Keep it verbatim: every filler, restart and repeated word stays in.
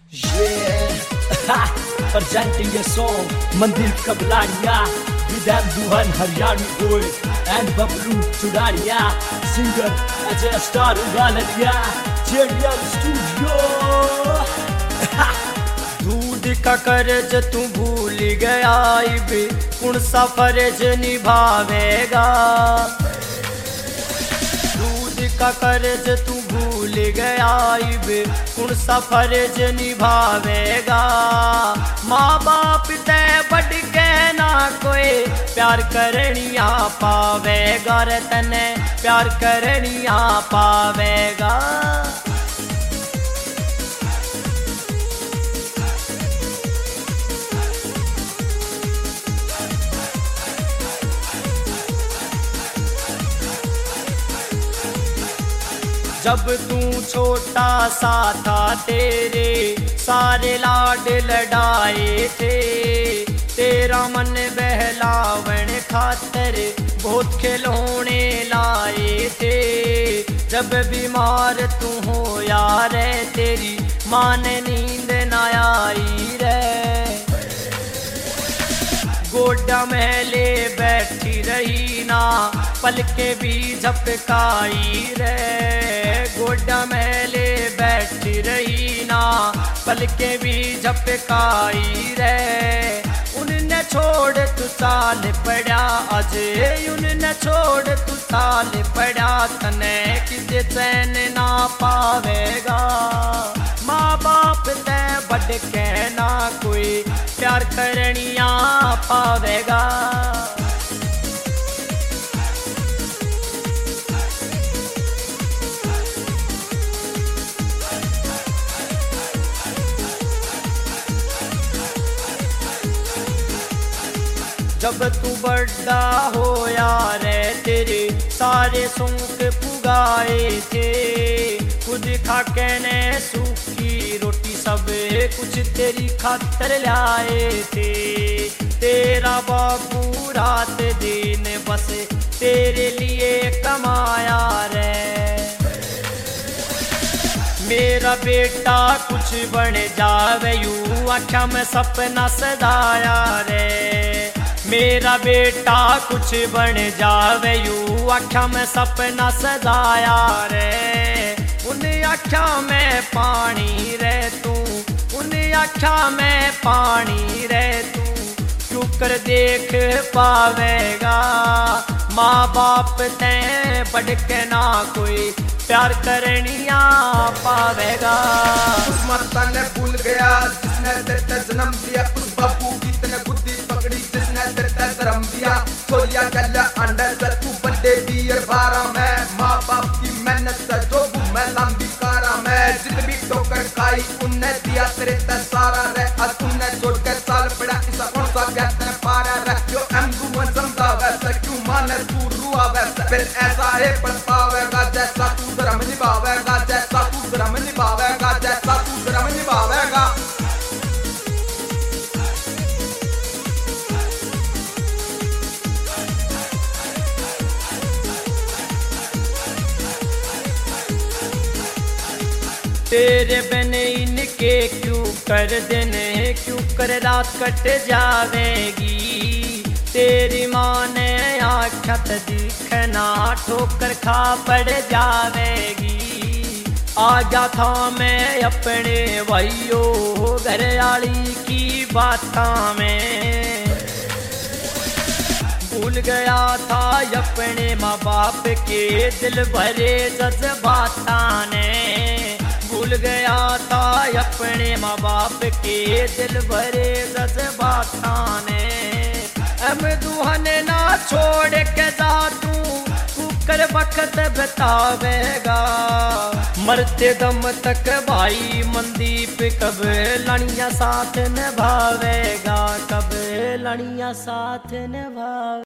Yeah, presenting a song Mandir Kablania with Abduhan Haryani boy and Bablu Chudaria, singer Ajay Star Ugalaria, J D R Studio. दूध का कर्ज तू भूल गया बे कौन सा फर्ज निभावेगा। दूध का कर्ज तू भूल गया बे कौन सा फर्ज निभावेगा। माँ बाप ते बढ़ के ना कोई प्यार करनिया पावेगा रे तने प्यार करनिया पावेगा। जब तू छोटा सा था तेरे सारे लाड लड़ाए थे। तेरा मन बहलावन खातर बहुत खिलौने लाए थे। जब बीमार तू हो यार तेरी माँ ने नींद न आई रे। गोडा महले बैठी रही ना पल के भी झपकाई रे। गोडा महले बैठी रही ना पल के भी झपकाई रे। उनने छोड़ तू चाल पड़ा अजय उनने छोड़ तू चाल पड़ा तने किसे चैन ना पावेगा। माँ बाप ते बढ़ के ना कोई प्यार करनिया पावेगा। जब तू बड़ा हो यार तेरे सारे सुख पुगाए थे। खुद खा के ने सूखी रोटी सब कुछ तेरी खातर लाए थे। तेरा बाबू रात दिन बस तेरे लिए कमाया रे। मेरा बेटा कुछ बन जावे यूं आँखों में सपना सजाया रे। मेरा बेटा कुछ बन जावे यूं आँखों में सपना सजाया रे। उन आँखों में पानी रे तू उन आँखों में पानी रे तू क्यों कर देख पावेगा। माँ बाप ते बढ़ के ना कोई प्यार करनिया पावेगा। उस माता ने भूल गया जिसने तेरे जन्म दिया। उस बापू की तने बुद्धि पकड़ी जिसने तेरे धर्म दिया। छोलिया गल्या अंडर से तू बड़े बियर बारा में। माँ बाप की मेहनत से जो मैं लंबी कारा में। जितनी ठोकर खाई उनने दिया तेरे ते सारा रे। आज तूने छोड़ के साल पड़ा इसा कौन सा कहते हैं पारा रे। जो एम्बुलेंस समझा वैसे क्यों माने तू रुआ वैसे। फिर ऐसा है पढ़ पावेगा जैसा तू धर्म निभावेगा। जैसा तू धर्म निभावेगा जैसा तू धर्म निभावेगा। तेरे बिन इनके क्यों कर देने क्यों कर रात कट जावेगी। तेरी माँ ने आँखों दिखना ठोकर खा पड़ जावेगी। आ गया था मैं अपने भाइयों घर आली की बातों में। भूल गया था अपने माँ बाप के दिल भरे जज्बातां ने। भूल गया था अपने माँ बाप के दिल भरे जज्बातां ने। हम दुहने ना छोड़ के जा तू कर वक्त बतावेगा। मरते दम तक भाई मनदीप कब लड़ियाँ साथ निभावेगा। कब लड़ियाँ साथ निभावेगा।